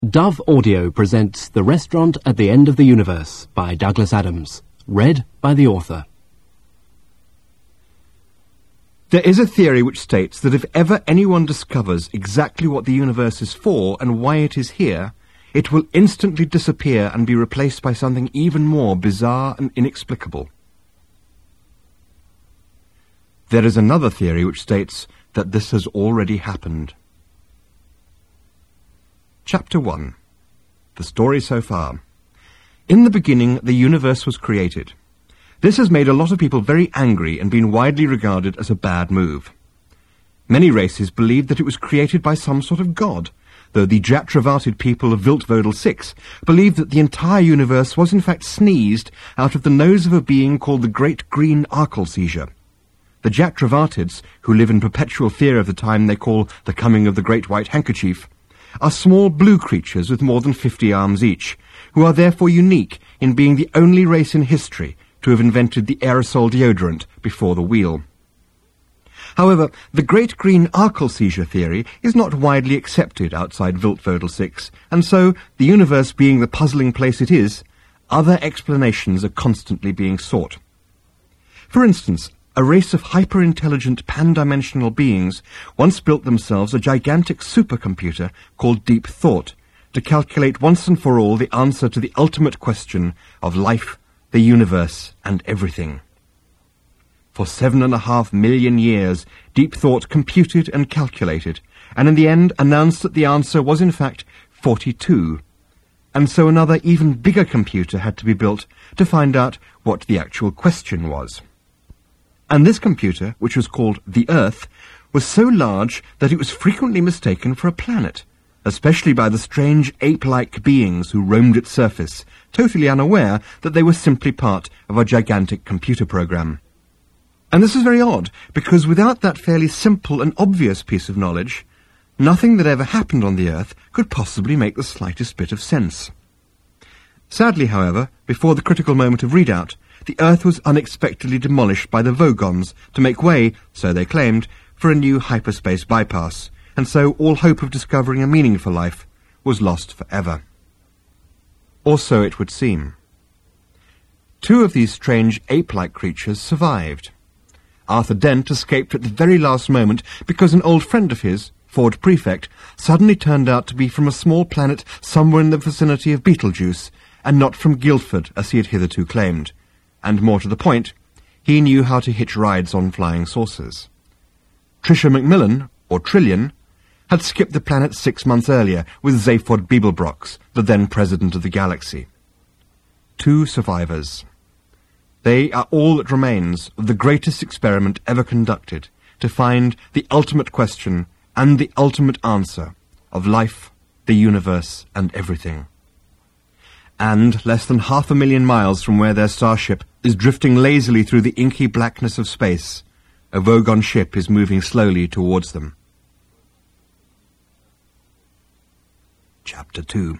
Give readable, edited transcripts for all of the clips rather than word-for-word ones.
Dove Audio presents The Restaurant at the End of the Universe by Douglas Adams, read by the author. There is a theory which states that if ever anyone discovers exactly what the universe is for and why it is here, it will instantly disappear and be replaced by something even more bizarre and inexplicable. There is another theory which states that this has already happened. Chapter 1. The story so far. In the beginning, the universe was created. This has made a lot of people very angry and been widely regarded as a bad move. Many races believed that it was created by some sort of god, though the Jatravated people of Viltvödel 6 believed that the entire universe was in fact sneezed out of the nose of a being called the Great Green Arkelseizure. The Jatravatids, who live in perpetual fear of the time they call the coming of the Great White Handkerchief, are small blue creatures with more than 50 arms each, who are therefore unique in being the only race in history to have invented the aerosol deodorant before the wheel. However, the Great Green Arkelseizure theory is not widely accepted outside Viltvödel 6, and so, the universe being the puzzling place it is, other explanations are constantly being sought. For instance, a race of hyper-intelligent pan-dimensional beings once built themselves a gigantic supercomputer called Deep Thought to calculate once and for all the answer to the ultimate question of life, the universe, and everything. For 7.5 million years, Deep Thought computed and calculated, and in the end announced that the answer was in fact 42. And so another even bigger computer had to be built to find out what the actual question was. And this computer, which was called the Earth, was so large that it was frequently mistaken for a planet, especially by the strange ape-like beings who roamed its surface, totally unaware that they were simply part of a gigantic computer program. And this is very odd, because without that fairly simple and obvious piece of knowledge, nothing that ever happened on the Earth could possibly make the slightest bit of sense. Sadly, however, before the critical moment of readout, the Earth was unexpectedly demolished by the Vogons to make way, so they claimed, for a new hyperspace bypass, and so all hope of discovering a meaning for life was lost forever. Or so it would seem. 2 of these strange ape-like creatures survived. Arthur Dent escaped at the very last moment because an old friend of his, Ford Prefect, suddenly turned out to be from a small planet somewhere in the vicinity of Betelgeuse, and not from Guildford as he had hitherto claimed. And more to the point, he knew how to hitch rides on flying saucers. Tricia Macmillan, or Trillian, had skipped the planet 6 months earlier with Zaphod Beeblebrox, the then president of the galaxy. 2 survivors. They are all that remains of the greatest experiment ever conducted to find the ultimate question and the ultimate answer of life, the universe, and everything. And less than 500,000 miles from where their starship is drifting lazily through the inky blackness of space, a Vogon ship is moving slowly towards them. Chapter 2.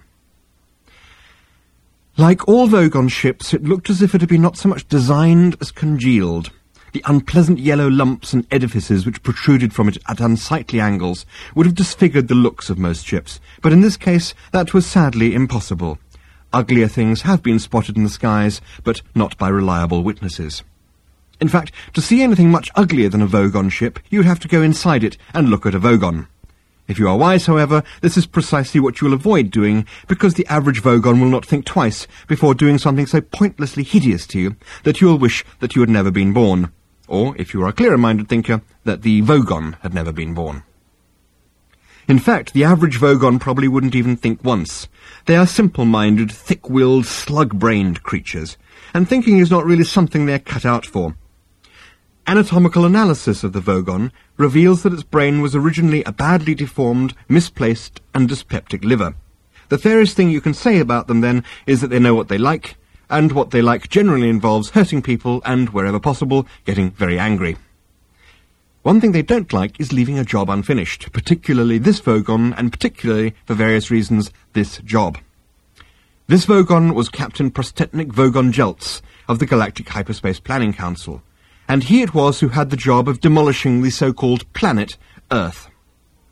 Like all Vogon ships, it looked as if it had been not so much designed as congealed. The unpleasant yellow lumps and edifices which protruded from it at unsightly angles would have disfigured the looks of most ships, but in this case that was sadly impossible. Uglier things have been spotted in the skies, but not by reliable witnesses. In fact, to see anything much uglier than a Vogon ship, you would have to go inside it and look at a Vogon. If you are wise, however, this is precisely what you will avoid doing, because the average Vogon will not think twice before doing something so pointlessly hideous to you that you will wish that you had never been born. Or, if you are a clearer-minded thinker, that the Vogon had never been born. In fact, the average Vogon probably wouldn't even think once. They are simple-minded, thick-willed, slug-brained creatures, and thinking is not really something they're cut out for. Anatomical analysis of the Vogon reveals that its brain was originally a badly deformed, misplaced, and dyspeptic liver. The fairest thing you can say about them, then, is that they know what they like, and what they like generally involves hurting people and, wherever possible, getting very angry. One thing they don't like is leaving a job unfinished, particularly this Vogon, and particularly, for various reasons, this job. This Vogon was Captain Prostetnik Vogon Jeltz of the Galactic Hyperspace Planning Council, and he it was who had the job of demolishing the so-called planet Earth.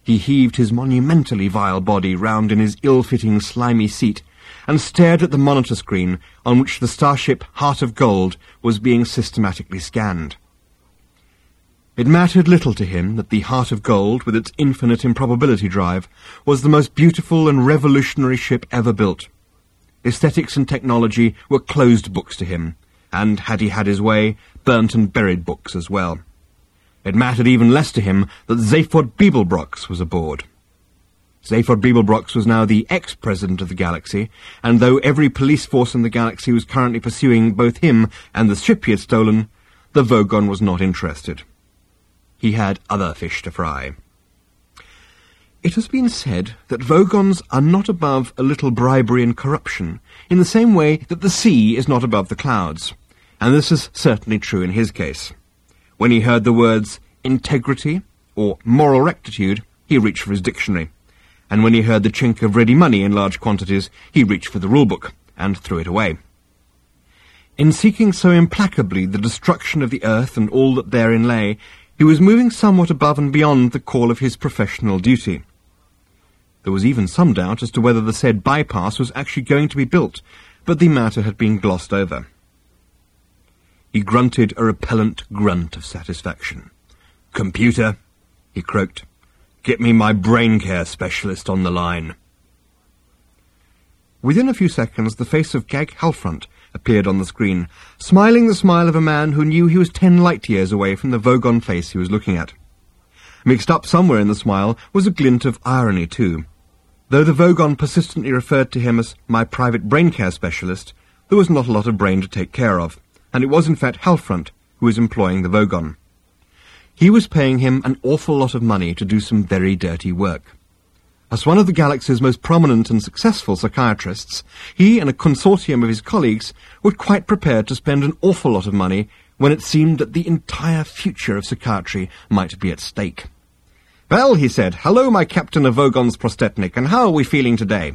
He heaved his monumentally vile body round in his ill-fitting, slimy seat and stared at the monitor screen on which the starship Heart of Gold was being systematically scanned. It mattered little to him that the Heart of Gold, with its infinite improbability drive, was the most beautiful and revolutionary ship ever built. Aesthetics and technology were closed books to him, and, had he had his way, burnt and buried books as well. It mattered even less to him that Zaphod Beeblebrox was aboard. Zaphod Beeblebrox was now the ex-president of the galaxy, and though every police force in the galaxy was currently pursuing both him and the ship he had stolen, the Vogon was not interested. He had other fish to fry. It has been said that Vogons are not above a little bribery and corruption, in the same way that the sea is not above the clouds, and this is certainly true in his case. When he heard the words integrity or moral rectitude, he reached for his dictionary, and when he heard the chink of ready money in large quantities, he reached for the rulebook and threw it away. In seeking so implacably the destruction of the earth and all that therein lay, he was moving somewhat above and beyond the call of his professional duty. There was even some doubt as to whether the said bypass was actually going to be built, but the matter had been glossed over. He grunted a repellent grunt of satisfaction. "Computer," he croaked, "get me my brain care specialist on the line." Within a few seconds, the face of Gag Halfront appeared on the screen, smiling the smile of a man who knew he was 10 light-years away from the Vogon face he was looking at. Mixed up somewhere in the smile was a glint of irony, too. Though the Vogon persistently referred to him as my private brain care specialist, there was not a lot of brain to take care of, and it was in fact Halfront who was employing the Vogon. He was paying him an awful lot of money to do some very dirty work. As one of the galaxy's most prominent and successful psychiatrists, he and a consortium of his colleagues were quite prepared to spend an awful lot of money when it seemed that the entire future of psychiatry might be at stake. "Well," he said, "hello, my captain of Vogon's Prostetnik, and how are we feeling today?"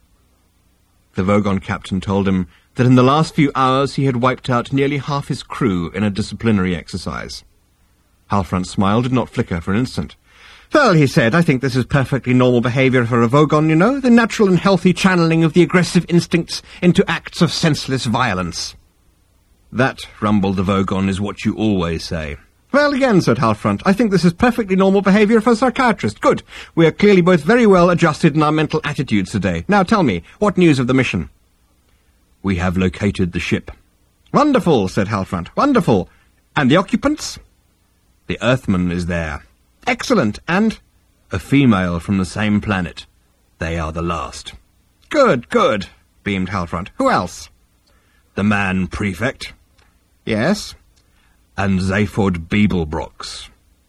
The Vogon captain told him that in the last few hours he had wiped out nearly half his crew in a disciplinary exercise. Halfrant's smile did not flicker for an instant. "Well," he said, "I think this is perfectly normal behaviour for a Vogon, you know, the natural and healthy channeling of the aggressive instincts into acts of senseless violence." "That," rumbled the Vogon, "is what you always say." "Well, again," said Halfront, "I think this is perfectly normal behaviour for a psychiatrist. Good. We are clearly both very well adjusted in our mental attitudes today. Now tell me, what news of the mission?" "We have located the ship." "Wonderful," said Halfront, "wonderful. And the occupants?" "The Earthman is there." "Excellent. And?" "A female from the same planet. They are the last." "Good, good," beamed Halfront. "Who else?" "The man prefect." "Yes?" "And Zaphod Beeblebrox."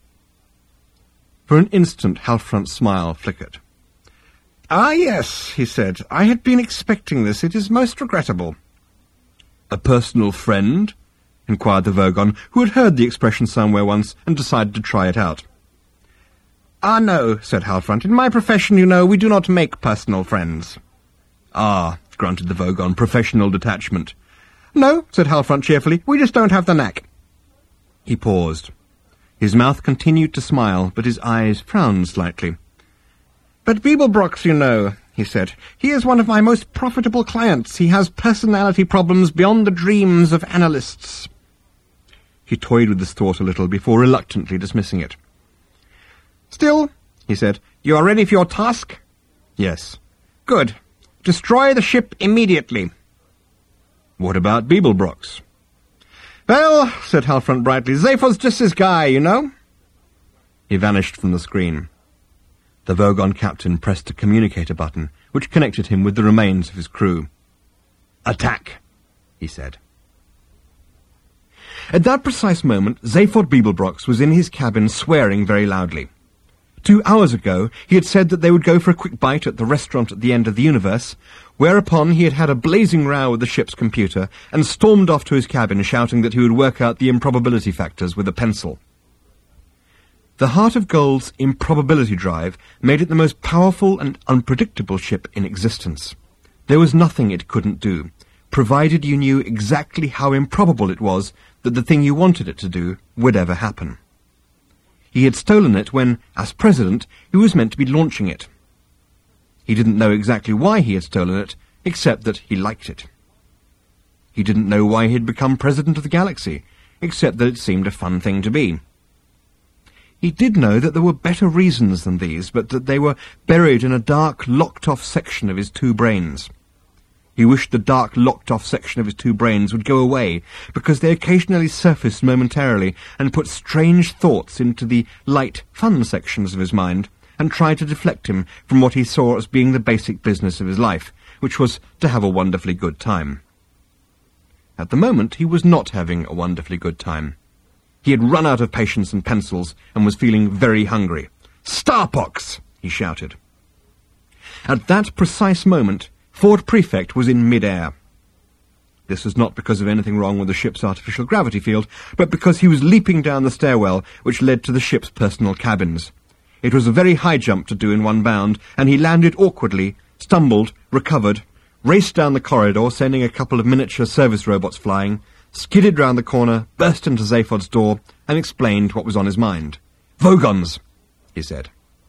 For an instant Halfront's smile flickered. "Ah, yes," he said. "I had been expecting this. It is most regrettable." "A personal friend?" inquired the Vogon, who had heard the expression somewhere once and decided to try it out. "Ah, no," said Halfront. "In my profession, you know, we do not make personal friends." "Ah," grunted the Vogon, "professional detachment." "No," said Halfront cheerfully, "we just don't have the knack." He paused. His mouth continued to smile, but his eyes frowned slightly. "But Beeblebrox, you know," he said, "he is one of my most profitable clients. He has personality problems beyond the dreams of analysts." He toyed with this thought a little before reluctantly dismissing it. "Still," he said, "you are ready for your task?" "Yes." "Good. Destroy the ship immediately." "What about Beeblebrox?" "Well," said Halfront brightly, "Zaphod's just his guy, you know." He vanished from the screen. The Vogon captain pressed a communicator button, which connected him with the remains of his crew. "Attack," he said. At that precise moment, Zaphod Beeblebrox was in his cabin swearing very loudly. 2 hours ago, he had said that they would go for a quick bite at the restaurant at the end of the universe, whereupon he had had a blazing row with the ship's computer and stormed off to his cabin shouting that he would work out the improbability factors with a pencil. The Heart of Gold's improbability drive made it the most powerful and unpredictable ship in existence. There was nothing it couldn't do, provided you knew exactly how improbable it was that the thing you wanted it to do would ever happen. He had stolen it when, as president, he was meant to be launching it. He didn't know exactly why he had stolen it, except that he liked it. He didn't know why he had become president of the galaxy, except that it seemed a fun thing to be. He did know that there were better reasons than these, but that they were buried in a dark, locked-off section of his two brains. He wished the dark, locked-off section of his two brains would go away, because they occasionally surfaced momentarily and put strange thoughts into the light, fun sections of his mind, and tried to deflect him from what he saw as being the basic business of his life, which was to have a wonderfully good time. At the moment, he was not having a wonderfully good time. He had run out of patience and pencils and was feeling very hungry. "Starpox!" he shouted. At that precise moment, Fort Prefect was in mid-air. This was not because of anything wrong with the ship's artificial gravity field, but because he was leaping down the stairwell which led to the ship's personal cabins. It was a very high jump to do in one bound, and he landed awkwardly, stumbled, recovered, raced down the corridor, sending a couple of miniature service robots flying, skidded round the corner, burst into Zaphod's door, and explained what was on his mind. "Vogons," he said.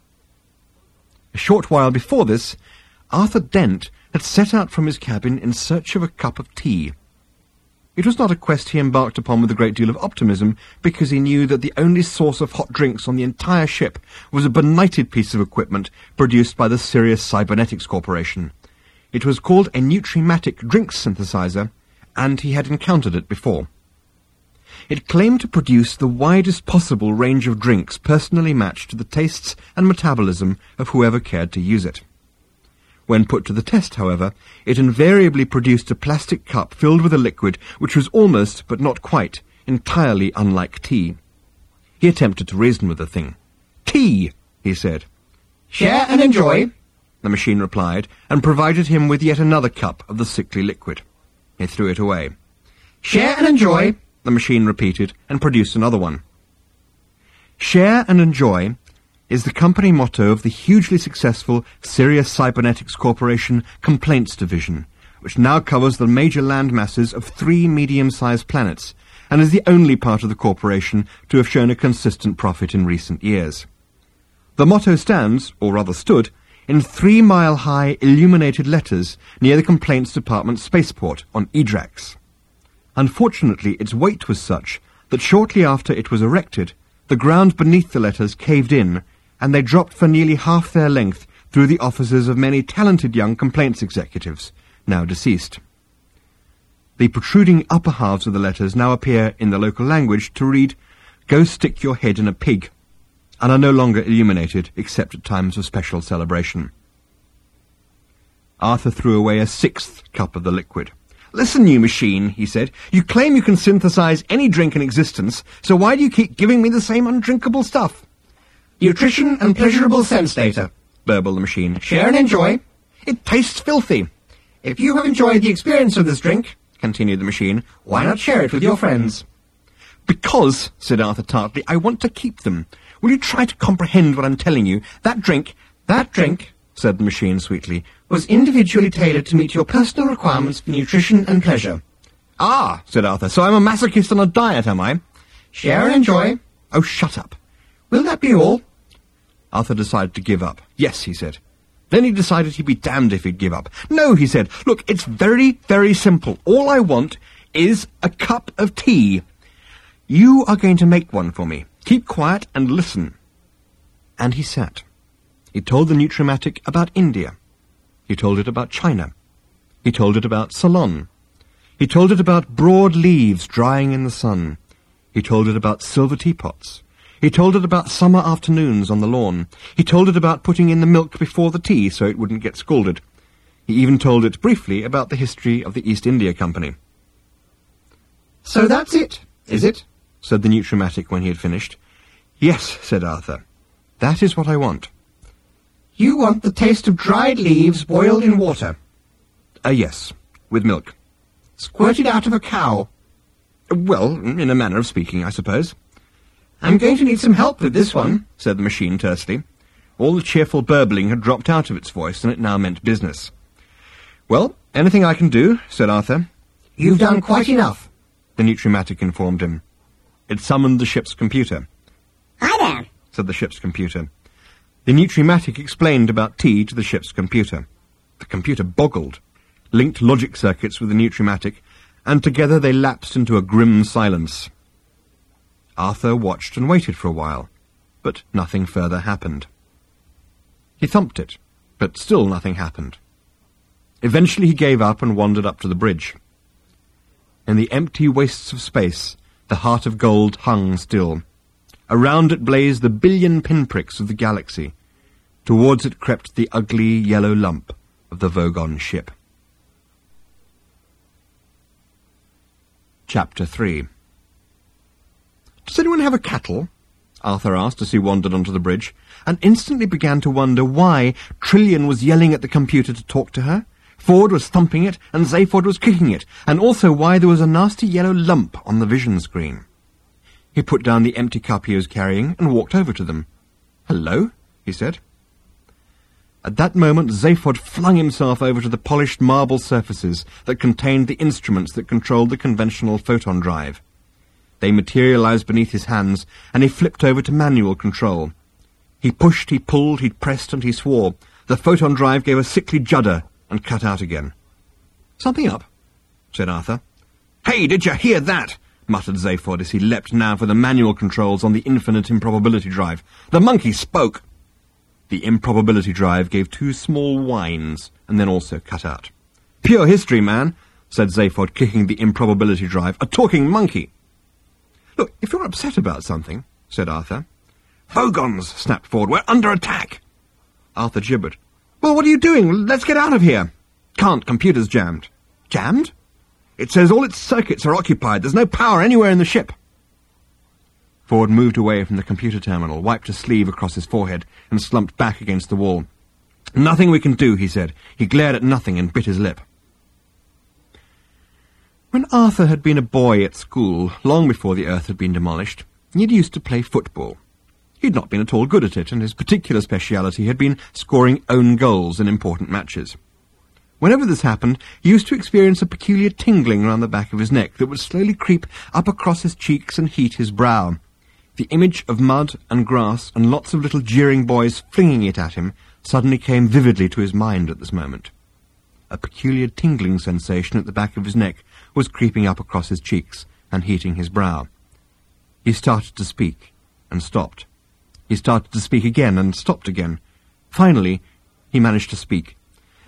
A short while before this, Arthur Dent had set out from his cabin in search of a cup of tea. It was not a quest he embarked upon with a great deal of optimism, because he knew that the only source of hot drinks on the entire ship was a benighted piece of equipment produced by the Sirius Cybernetics Corporation. It was called a Nutrimatic Drinks Synthesizer, and he had encountered it before. It claimed to produce the widest possible range of drinks personally matched to the tastes and metabolism of whoever cared to use it. When put to the test, however, it invariably produced a plastic cup filled with a liquid which was almost, but not quite, entirely unlike tea. He attempted to reason with the thing. "Tea," he said. "Share and enjoy," the machine replied, and provided him with yet another cup of the sickly liquid. He threw it away. "Share and enjoy," the machine repeated, and produced another one. Share and enjoy is the company motto of the hugely successful Sirius Cybernetics Corporation Complaints Division, which now covers the major land masses of 3 medium-sized planets, and is the only part of the corporation to have shown a consistent profit in recent years. The motto stands, or rather stood, in 3-mile-high illuminated letters near the Complaints Department spaceport on Edrax. Unfortunately, its weight was such that shortly after it was erected, the ground beneath the letters caved in, and they dropped for nearly half their length through the offices of many talented young complaints executives, now deceased. The protruding upper halves of the letters now appear in the local language to read, "Go stick your head in a pig," and are no longer illuminated except at times of special celebration. Arthur threw away a 6th cup of the liquid. "Listen, you machine," he said. "You claim you can synthesize any drink in existence, so why do you keep giving me the same undrinkable stuff?" "Nutrition and pleasurable sense data," burbled the machine. "Share and enjoy." "It tastes filthy." "If you have enjoyed the experience of this drink," continued the machine, "why not share it with your friends?" "Because," said Arthur tartly, "I want to keep them. Will you try to comprehend what I'm telling you? That drink," said the machine sweetly, "was individually tailored to meet your personal requirements for nutrition and pleasure." "Ah," said Arthur, "so I'm a masochist on a diet, am I?" "Share and enjoy." "Oh, shut up." "Will that be all?" Arthur decided to give up. "Yes," he said. Then he decided he'd be damned if he'd give up. "No," he said. "Look, it's very, very simple. All I want is a cup of tea. You are going to make one for me. Keep quiet and listen." And he sat. He told the Nutrimatic about India. He told it about China. He told it about Ceylon. He told it about broad leaves drying in the sun. He told it about silver teapots. He told it about summer afternoons on the lawn. He told it about putting in the milk before the tea so it wouldn't get scalded. He even told it briefly about the history of the East India Company. "So that's it, is it?" said the Nutrimatic when he had finished. "Yes," said Arthur. "That is what I want." "You want the taste of dried leaves boiled in water?" Yes, with milk." "Squirted out of a cow?" "Well, in a manner of speaking, I suppose." "I'm going to need some help with this one," said the machine tersely. All the cheerful burbling had dropped out of its voice, and it now meant business. "Well, anything I can do," said Arthur. "You've done quite enough," the Nutrimatic informed him. It summoned the ship's computer. "Hi there. said the ship's computer. The Nutrimatic explained about tea to the ship's computer. The computer boggled, linked logic circuits with the Nutrimatic, and together they lapsed into a grim silence. Arthur watched and waited for a while, but nothing further happened. He thumped it, but still nothing happened. Eventually he gave up and wandered up to the bridge. In the empty wastes of space, the heart of gold hung still. Around it blazed the billion pinpricks of the galaxy. Towards it crept the ugly yellow lump of the Vogon ship. Chapter 3. "Does anyone have a kettle?" Arthur asked as he wandered onto the bridge, and instantly began to wonder why Trillian was yelling at the computer to talk to her, Ford was thumping it, and Zaphod was kicking it, and also why there was a nasty yellow lump on the vision screen. He put down the empty cup he was carrying and walked over to them. "Hello," he said. At that moment Zaphod flung himself over to the polished marble surfaces that contained the instruments that controlled the conventional photon drive. They materialized beneath his hands, and he flipped over to manual control. He pushed, he pulled, he pressed, and he swore. The photon drive gave a sickly judder and cut out again. "Something up?" said Arthur. "Hey, did you hear that?" muttered Zaphod as he leapt now for the manual controls on the infinite improbability drive. "The monkey spoke!" The improbability drive gave 2 small whines and then also cut out. "Pure history, man," said Zaphod, kicking the improbability drive. "A talking monkey." "Look, if you're upset about something," said Arthur. "Vogons," snapped Ford. "We're under attack." Arthur gibbered. "Well, what are you doing? Let's get out of here." "Can't. Computer's jammed." "Jammed?" "It says all its circuits are occupied. There's no power anywhere in the ship." Ford moved away from the computer terminal, wiped a sleeve across his forehead, and slumped back against the wall. "Nothing we can do," he said. He glared at nothing and bit his lip. When Arthur had been a boy at school, long before the Earth had been demolished, he had used to play football. He had not been at all good at it, and his particular speciality had been scoring own goals in important matches. Whenever this happened, he used to experience a peculiar tingling round the back of his neck that would slowly creep up across his cheeks and heat his brow. The image of mud and grass and lots of little jeering boys flinging it at him suddenly came vividly to his mind at this moment. A peculiar tingling sensation at the back of his neck was creeping up across his cheeks and heating his brow. He started to speak and stopped. He started to speak again and stopped again. Finally, he managed to speak.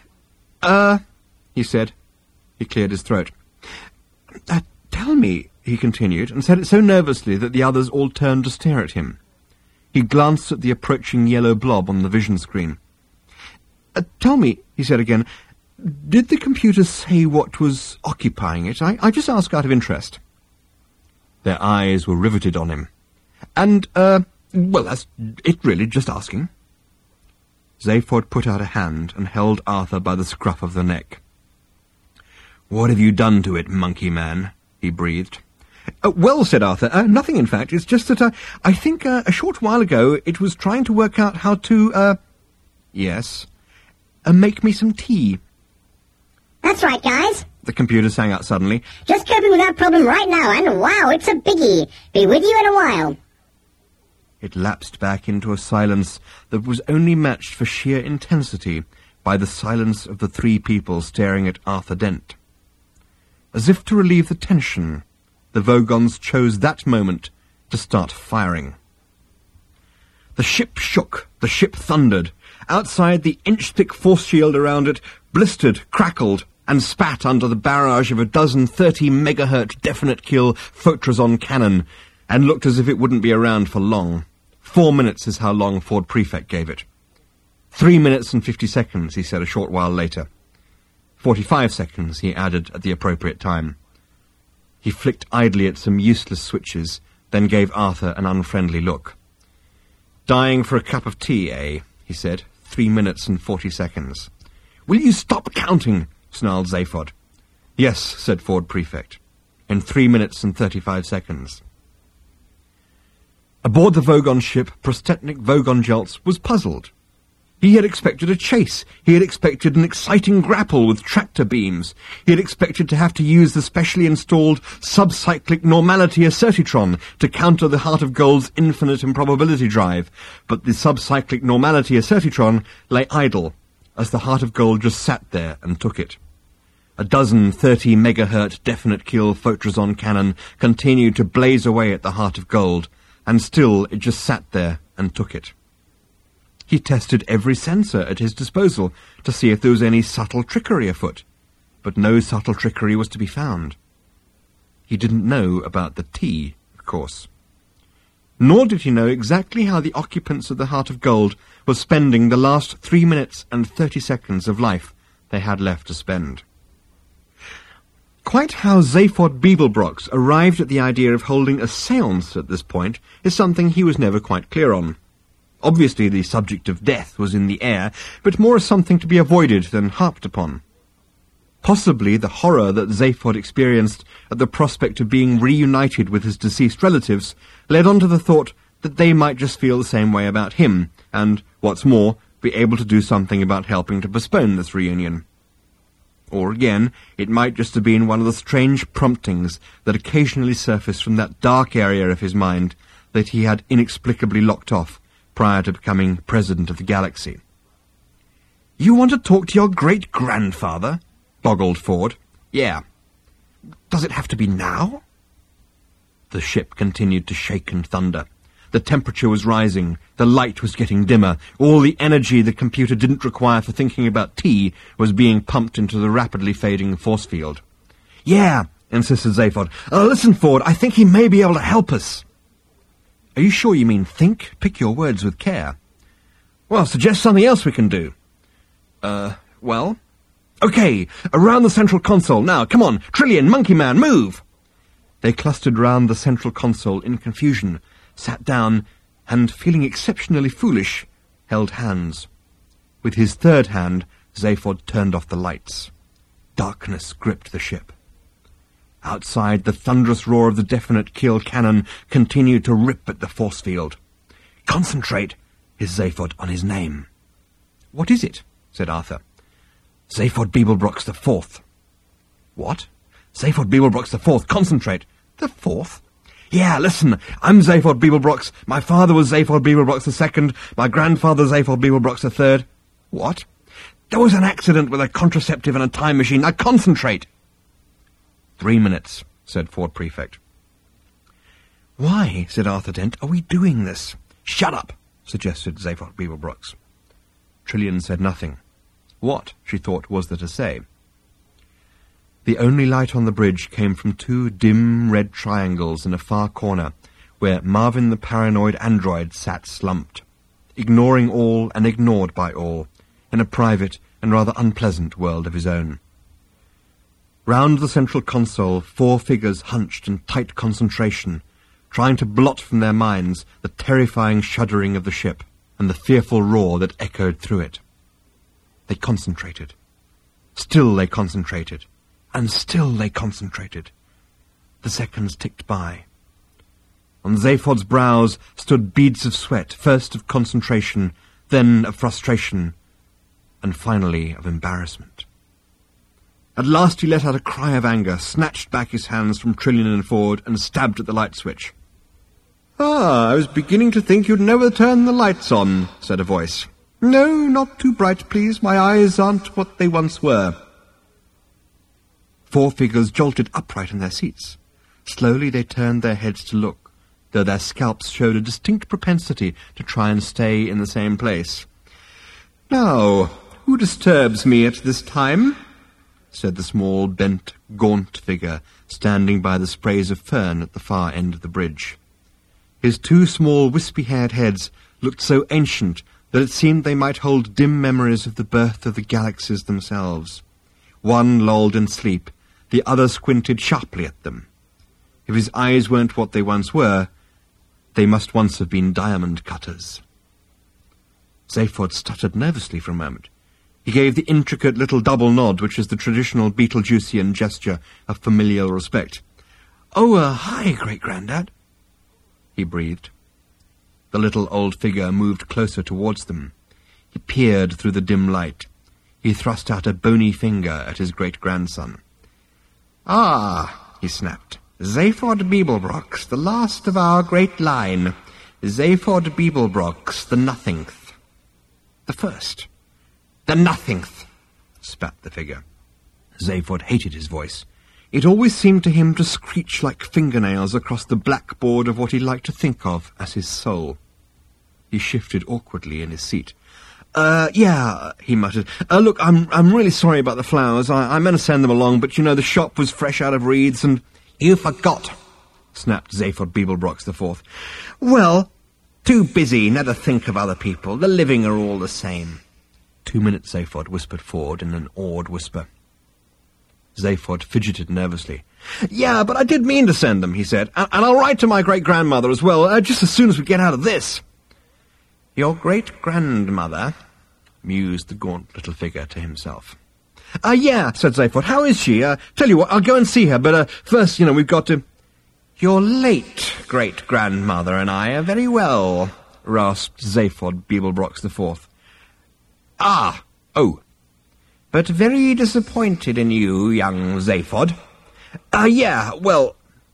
He said. He cleared his throat. "Tell me," he continued, and said it so nervously that the others all turned to stare at him. He glanced at the approaching yellow blob on the vision screen. "Tell me," he said again, "did the computer say what was occupying it? I just ask out of interest." Their eyes were riveted on him. "And, well, that's it really, just asking." Zaphod put out a hand and held Arthur by the scruff of the neck. "What have you done to it, monkey man?" he breathed. "Well," said Arthur, "nothing, in fact. It's just that, I think, a short while ago it was trying to work out how to, Yes? Make me some tea." "That's right, guys," the computer sang out suddenly. "just coping with that problem right now, and wow, it's a biggie. Be with you in a while." It lapsed back into a silence that was only matched for sheer intensity by the silence of the 3 people staring at Arthur Dent. As if to relieve the tension, the Vogons chose that moment to start firing. The ship shook, the ship thundered. Outside, the inch-thick force shield around it blistered, crackled, and spat under the barrage of a dozen 30-megahertz definite-kill Photrazon cannon, and looked as if it wouldn't be around for long. 4 minutes is how long Ford Prefect gave it. 3 minutes and 50 seconds, he said a short while later. 45 seconds, he added at the appropriate time. He flicked idly at some useless switches, then gave Arthur an unfriendly look. "Dying for a cup of tea, eh?" he said. 3 minutes and 40 seconds. "Will you stop counting?" snarled Zaphod. "Yes," said Ford Prefect. "In 3 minutes and 35 seconds. Aboard the Vogon ship, Prostetnik Vogon Jeltz was puzzled. He had expected a chase. He had expected an exciting grapple with tractor beams. He had expected to have to use the specially installed subcyclic normality Acertitron to counter the Heart of Gold's infinite improbability drive. But the subcyclic normality Acertitron lay idle, as the Heart of Gold just sat there and took it. A dozen 30 megahertz definite kill Photrazon cannon continued to blaze away at the Heart of Gold, and still it just sat there and took it. He tested every sensor at his disposal to see if there was any subtle trickery afoot, but no subtle trickery was to be found. He didn't know about the T, of course. Nor did he know exactly how the occupants of the Heart of Gold were spending the last 3 minutes and 30 seconds of life they had left to spend. Quite how Zaphod Beeblebrox arrived at the idea of holding a séance at this point is something he was never quite clear on. Obviously the subject of death was in the air, but more as something to be avoided than harped upon. Possibly the horror that Zaphod experienced at the prospect of being reunited with his deceased relatives led on to the thought that they might just feel the same way about him, and, what's more, be able to do something about helping to postpone this reunion. Or again, it might just have been one of the strange promptings that occasionally surfaced from that dark area of his mind that he had inexplicably locked off prior to becoming president of the galaxy. "You want to talk to your great-grandfather?" boggled Ford. "Yeah. Does it have to be now?" The ship continued to shake and thunder. The temperature was rising, the light was getting dimmer, all the energy the computer didn't require for thinking about tea was being pumped into the rapidly fading force field. "Yeah," insisted Zaphod. "Listen, Ford, I think he may be able to help us." "Are you sure you mean think? Pick your words with care." "Well, suggest something else we can do." Well? "Okay, around the central console. Now, come on, Trillian, Monkey Man, move!" They clustered round the central console in confusion, sat down, and, feeling exceptionally foolish, held hands. With his third hand, Zaphod turned off the lights. Darkness gripped the ship. Outside, the thunderous roar of the definite kill cannon continued to rip at the force field. "Concentrate," hissed Zaphod on his name. "What is it?" said Arthur. "Zaphod Beeblebrox the Fourth." "What?" "Zaphod Beeblebrox the Fourth. Concentrate." "The Fourth?" "Yeah, listen. I'm Zaphod Beeblebrox. My father was Zaphod Beeblebrox the Second. My grandfather Zaphod Beeblebrox the Third." "What?" "There was an accident with a contraceptive and a time machine. Now concentrate." 3 minutes, said Ford Prefect. "Why," said Arthur Dent, "are we doing this?" "Shut up," suggested Zaphod Beeblebrox. Trillian said nothing. What, she thought, was there to say? The only light on the bridge came from 2 dim red triangles in a far corner, where Marvin the paranoid android sat slumped, ignoring all and ignored by all, in a private and rather unpleasant world of his own. Round the central console, 4 figures hunched in tight concentration, trying to blot from their minds the terrifying shuddering of the ship and the fearful roar that echoed through it. They concentrated. Still they concentrated. And still they concentrated. The seconds ticked by. On Zaphod's brows stood beads of sweat, first of concentration, then of frustration, and finally of embarrassment. At last he let out a cry of anger, snatched back his hands from Trillian and Ford, and stabbed at the light switch. "Ah, I was beginning to think you'd never turn the lights on," said a voice. "No, not too bright, please. My eyes aren't what they once were." 4 figures jolted upright in their seats. Slowly they turned their heads to look, though their scalps showed a distinct propensity to try and stay in the same place. "Now, who disturbs me at this time?" said the small, bent, gaunt figure standing by the sprays of fern at the far end of the bridge. His 2 small, wispy-haired heads looked so ancient that it seemed they might hold dim memories of the birth of the galaxies themselves. One lolled in sleep, the other squinted sharply at them. If his eyes weren't what they once were, they must once have been diamond cutters. Zaphod stuttered nervously for a moment. He gave the intricate little double nod which is the traditional Beetlejuicean gesture of familial respect. "Oh, hi, Great-Grandad," he breathed. The little old figure moved closer towards them. He peered through the dim light. He thrust out a bony finger at his great-grandson. "Ah," he snapped. "Zaphod Beeblebrox, the last of our great line. Zaphod Beeblebrox, the nothingth." "The first." "The nothingth," spat the figure. Zaphod hated his voice. It always seemed to him to screech like fingernails across the blackboard of what he liked to think of as his soul. He shifted awkwardly in his seat. Yeah, he muttered. Look, I'm really sorry about the flowers. I meant to send them along, but, the shop was fresh out of reeds and—" "You forgot," snapped Zaphod Beeblebrox the Fourth. "Well, too busy, never think of other people. The living are all the same." 2 minutes, Zaphod, whispered Ford in an awed whisper. Zaphod fidgeted nervously. "Yeah, but I did mean to send them," he said. "And I'll write to my great-grandmother as well, just as soon as we get out of this." "Your great-grandmother?" mused the gaunt little figure to himself. Yeah, said Zaphod. "How is she? Tell you what, I'll go and see her, but first, we've got to—" "Your late great-grandmother and I are very well," rasped Zaphod Beeblebrox the Fourth. "Ah, oh. But very disappointed in you, young Zaphod." Yeah, well—"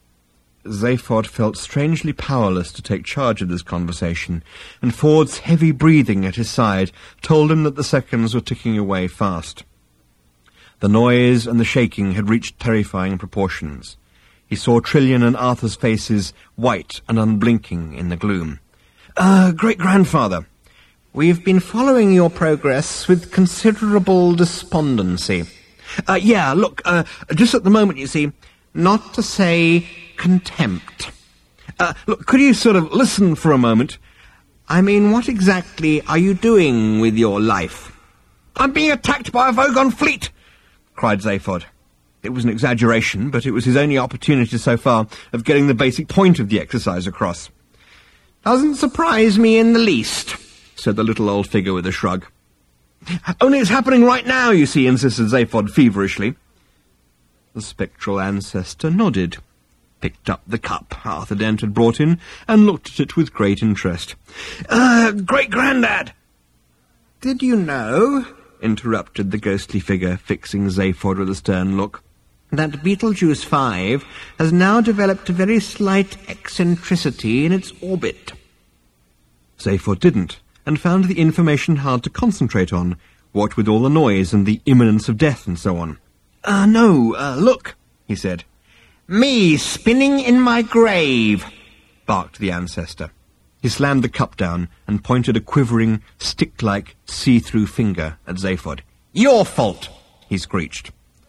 Zaphod felt strangely powerless to take charge of this conversation, and Ford's heavy breathing at his side told him that the seconds were ticking away fast. The noise and the shaking had reached terrifying proportions. He saw Trillian and Arthur's faces white and unblinking in the gloom. Great-grandfather." "We've been following your progress with considerable despondency." Yeah, look, just at the moment, you see, not to say contempt. Look, could you sort of listen for a moment? I mean, what exactly are you doing with your life?" "I'm being attacked by a Vogon fleet," cried Zaphod. It was an exaggeration, but it was his only opportunity so far of getting the basic point of the exercise across. "Doesn't surprise me in the least," said the little old figure with a shrug. "Only it's happening right now, you see," insisted Zaphod feverishly. The spectral ancestor nodded, picked up the cup Arthur Dent had brought in, and looked at it with great interest. Great-granddad!" "Did you know," interrupted the ghostly figure, fixing Zaphod with a stern look, "that Betelgeuse 5 has now developed a very slight eccentricity in its orbit?" Zaphod didn't, and found the information hard to concentrate on, what with all the noise and the imminence of death and so on. No, look," he said. "Me spinning in my grave," barked the ancestor. He slammed the cup down and pointed a quivering, stick-like, see-through finger at Zaphod. "Your fault," he screeched.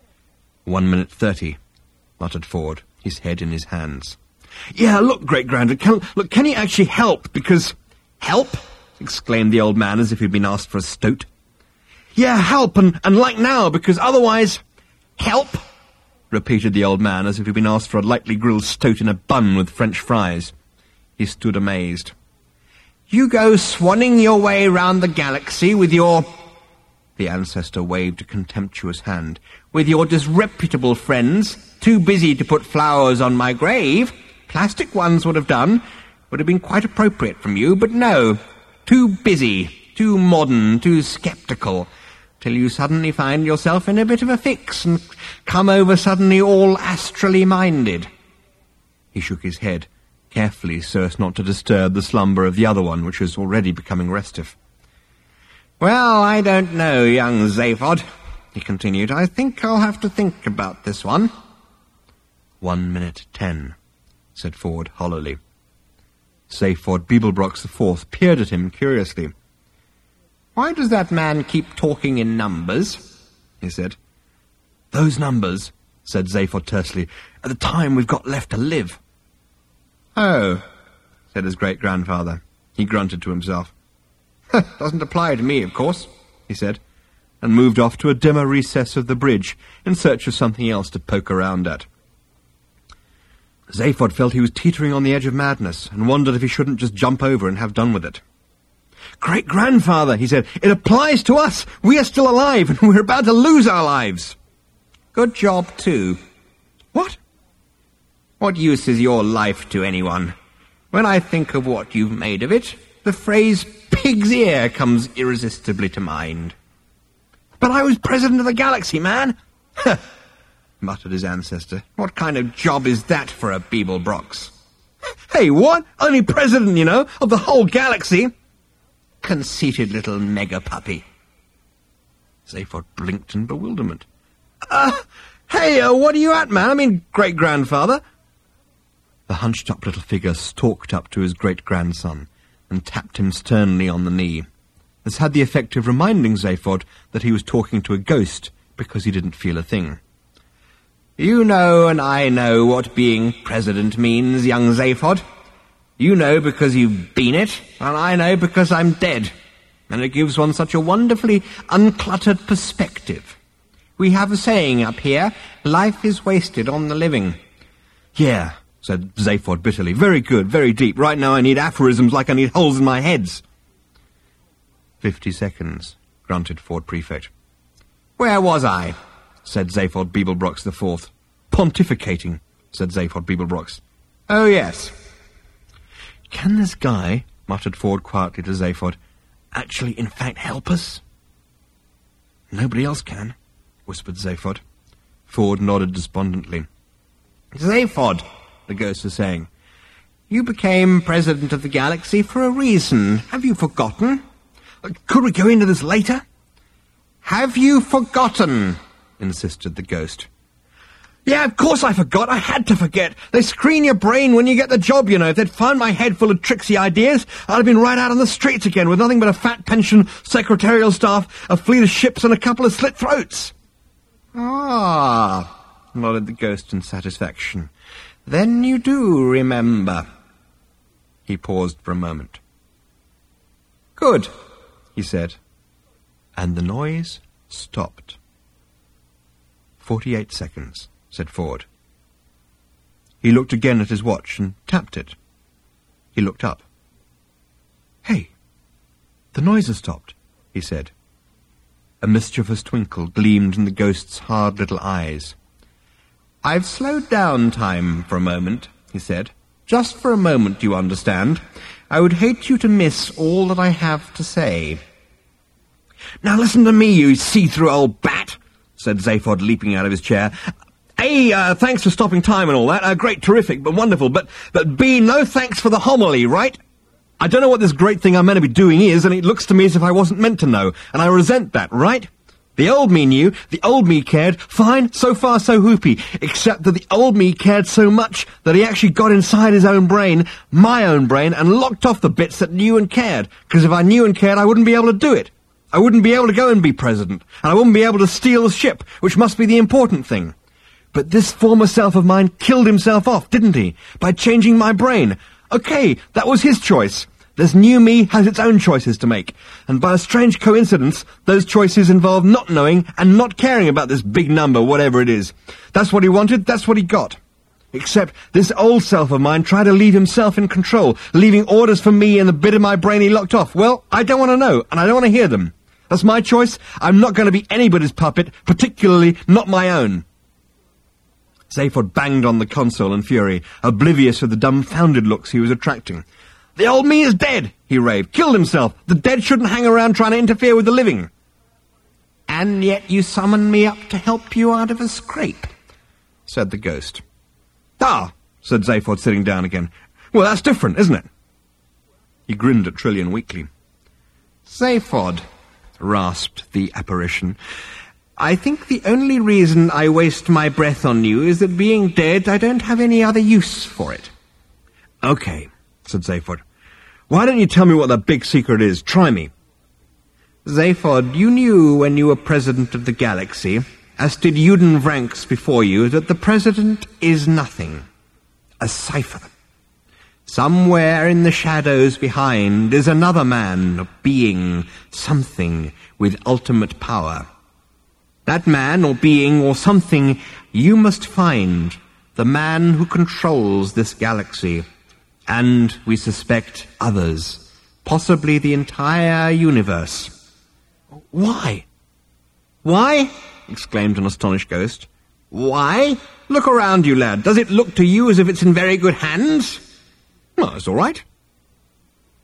1:30, muttered Ford, his head in his hands. "Yeah, look, great-granddad, can you actually help, because—" "Help?" exclaimed the old man as if he'd been asked for a stoat. "Yeah, help, and like now, because otherwise—" "Help?" repeated the old man as if he'd been asked for a lightly grilled stoat in a bun with French fries. He stood amazed. "You go swanning your way round the galaxy with your—" The ancestor waved a contemptuous hand. "With your disreputable friends, too busy to put flowers on my grave. Plastic ones would have done. Would have been quite appropriate from you, but no. Too busy, too modern, too sceptical, till you suddenly find yourself in a bit of a fix and come over suddenly all astrally minded." He shook his head, carefully so as not to disturb the slumber of the other one, which was already becoming restive. "Well, I don't know, young Zaphod," he continued. "I think I'll have to think about this one." 1:10, said Ford hollowly. Zaphod Beeblebrox the Fourth peered at him curiously. "Why does that man keep talking in numbers?" he said. "Those numbers," said Zaphod tersely, "are the time we've got left to live." "Oh," said his great-grandfather. He grunted to himself. "Doesn't apply to me, of course," he said, and moved off to a dimmer recess of the bridge in search of something else to poke around at. Zaphod felt he was teetering on the edge of madness and wondered if he shouldn't just jump over and have done with it. "Great-grandfather," he said, "it applies to us. We are still alive, and we're about to lose our lives." "Good job, too." "What?" "What use is your life to anyone? When I think of what you've made of it, The phrase pig's ear comes irresistibly to mind. But I was president of the galaxy, man! Huh, muttered his ancestor. What kind of job is that for a Beeblebrox? Hey, what? Only president, you know, of the whole galaxy? Conceited little mega-puppy. Zaphod blinked in bewilderment. Hey, what are you at, man? I mean, great-grandfather. The hunched-up little figure stalked up to his great-grandson and tapped him sternly on the knee. This had the effect of reminding Zaphod that he was talking to a ghost because he didn't feel a thing. You know and I know what being president means, young Zaphod. You know because you've been it, and I know because I'm dead. And it gives one such a wonderfully uncluttered perspective. We have a saying up here, life is wasted on the living. Yeah, said Zaphod bitterly. Very good, very deep. Right now I need aphorisms like I need holes in my heads. 50 seconds, grunted Ford Prefect. Where was I? Said Zaphod Beeblebrox the Fourth. Pontificating, said Zaphod Beeblebrox. Oh, yes. Can this guy, muttered Ford quietly to Zaphod, actually in fact help us? Nobody else can, whispered Zaphod. Ford nodded despondently. Zaphod, the ghost was saying, you became president of the galaxy for a reason. Have you forgotten? Could we go into this later? Have you forgotten? Insisted the ghost. Yeah, of course I forgot. I had to forget. They screen your brain when you get the job, you know. If they'd found my head full of tricksy ideas, I'd have been right out on the streets again with nothing but a fat pension, secretarial staff, a fleet of ships and a couple of slit throats. Ah, nodded the ghost in satisfaction. Then you do remember. He paused for a moment. Good, he said. And the noise stopped. 48 seconds, said Ford. He looked again at his watch and tapped it. He looked up. Hey, the noise has stopped, he said. A mischievous twinkle gleamed in the ghost's hard little eyes. I've slowed down time for a moment, he said. Just for a moment, you understand. I would hate you to miss all that I have to say. Now listen to me, you see-through old bat, said Zaphod, leaping out of his chair. A, thanks for stopping time and all that. Great, terrific, but wonderful. But B, no thanks for the homily, right? I don't know what this great thing I'm meant to be doing is, and it looks to me as if I wasn't meant to know, and I resent that, right? The old me knew, the old me cared, fine, so far so hoopy, except that the old me cared so much that he actually got inside his own brain, my own brain, and locked off the bits that knew and cared, because if I knew and cared, I wouldn't be able to do it. I wouldn't be able to go and be president, and I wouldn't be able to steal the ship, which must be the important thing. But this former self of mine killed himself off, didn't he? By changing my brain. Okay, that was his choice. This new me has its own choices to make. And by a strange coincidence, those choices involve not knowing and not caring about this big number, whatever it is. That's what he wanted, that's what he got. Except this old self of mine tried to leave himself in control, leaving orders for me and the bit of my brain he locked off. Well, I don't want to know, and I don't want to hear them. That's my choice. I'm not going to be anybody's puppet, particularly not my own. Zaphod banged on the console in fury, oblivious of the dumbfounded looks he was attracting. The old me is dead, he raved. Killed himself. The dead shouldn't hang around trying to interfere with the living. And yet you summoned me up to help you out of a scrape, said the ghost. Ah, said Zaphod, sitting down again. Well, that's different, isn't it? He grinned at Trillian weakly. Zaphod, rasped the apparition, I think the only reason I waste my breath on you is that being dead, I don't have any other use for it. Okay, said Zaphod. Why don't you tell me what that big secret is? Try me. Zaphod, you knew when you were president of the galaxy, as did Uden Vranks before you, that the president is nothing. A cipher. Somewhere in the shadows behind is another man, a being, something with ultimate power. That man or being or something you must find, the man who controls this galaxy, and, we suspect, others, possibly the entire universe. Why? Why? Exclaimed an astonished ghost. Why? Look around you, lad. Does it look to you as if it's in very good hands? Well, that's all right.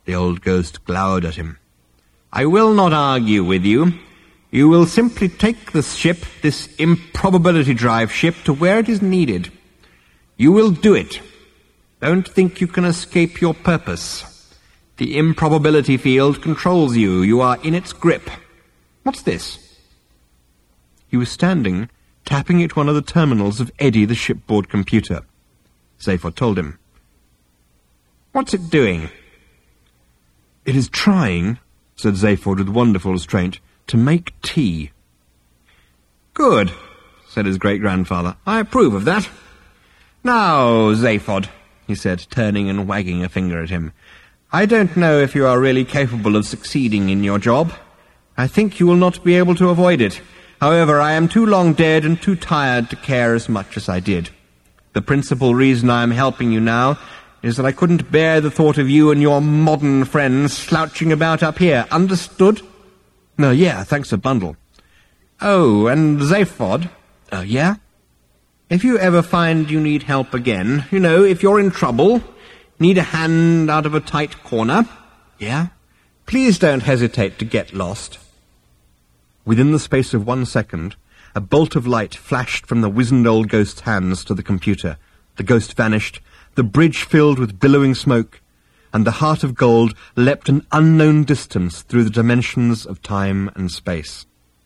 The old ghost glowered at him. I will not argue with you. You will simply take this ship, this improbability drive ship, to where it is needed. You will do it. Don't think you can escape your purpose. The improbability field controls you. You are in its grip. What's this? He was standing, tapping at one of the terminals of Eddie, the shipboard computer. Zaphod told him. What's it doing? It is trying, said Zaphod with wonderful restraint, to make tea. Good, said his great-grandfather. I approve of that. Now, Zaphod, he said, turning and wagging a finger at him, I don't know if you are really capable of succeeding in your job. I think you will not be able to avoid it. However, I am too long dead and too tired to care as much as I did. The principal reason I am helping you now is that I couldn't bear the thought of you and your modern friends slouching about up here. Understood? No, yeah, thanks a bundle. Oh, and Zaphod? Yeah? If you ever find you need help again, you know, if you're in trouble, need a hand out of a tight corner, Yeah? please don't hesitate to get lost. Within the space of 1 second, a bolt of light flashed from the wizened old ghost's hands to the computer. The ghost vanished, the bridge filled with billowing smoke, and the heart of gold leapt an unknown distance through the dimensions of time and space.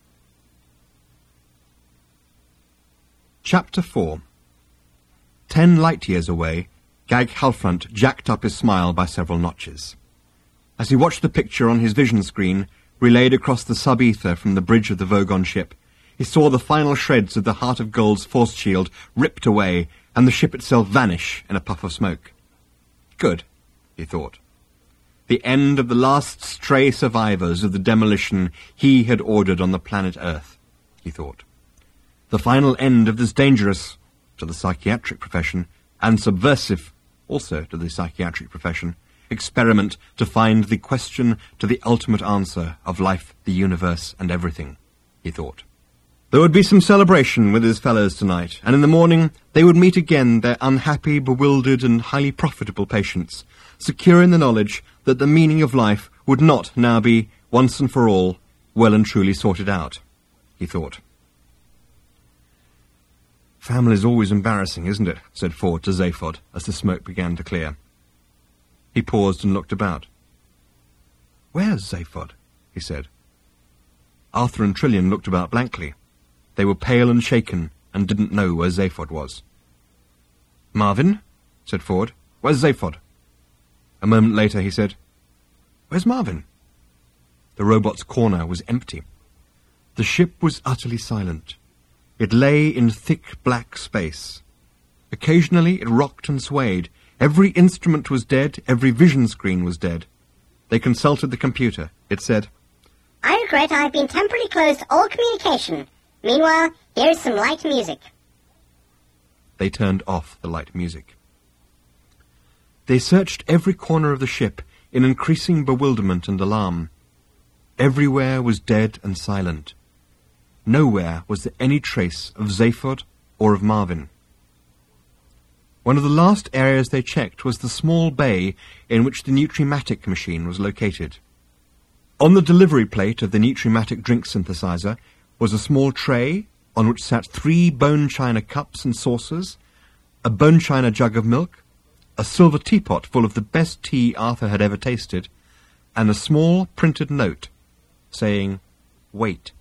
Chapter 4. 10 light-years away, Gag Halfront jacked up his smile by several notches. As he watched the picture on his vision screen, relayed across the sub-ether from the bridge of the Vogon ship, he saw the final shreds of the Heart of Gold's force shield ripped away and the ship itself vanish in a puff of smoke. Good, he thought. The end of the last stray survivors of the demolition he had ordered on the planet Earth, he thought. The final end of this dangerous, to the psychiatric profession, and subversive, also to the psychiatric profession, experiment to find the question to the ultimate answer of life, the universe, and everything, he thought. There would be some celebration with his fellows tonight, and in the morning they would meet again their unhappy, bewildered, and highly profitable patients, secure in the knowledge that the meaning of life would not now be, once and for all, well and truly sorted out, he thought. Family's always embarrassing, isn't it? Said Ford to Zaphod as the smoke began to clear. He paused and looked about. Where's Zaphod? He said. Arthur and Trillian looked about blankly. They were pale and shaken and didn't know where Zaphod was. Marvin? Said Ford. Where's Zaphod? A moment later he said, Where's Marvin? The robot's corner was empty. The ship was utterly silent. It lay in thick black space. Occasionally it rocked and swayed. Every instrument was dead, every vision screen was dead. They consulted the computer. It said, I regret I have been temporarily closed to all communication. Meanwhile, here is some light music. They turned off the light music. They searched every corner of the ship in increasing bewilderment and alarm. Everywhere was dead and silent. Nowhere was there any trace of Zaphod or of Marvin. One of the last areas they checked was the small bay in which the Nutrimatic machine was located. On the delivery plate of the Nutrimatic drink synthesizer was a small tray on which sat 3 bone china cups and saucers, a bone china jug of milk, a silver teapot full of the best tea Arthur had ever tasted, and a small printed note saying, "Wait."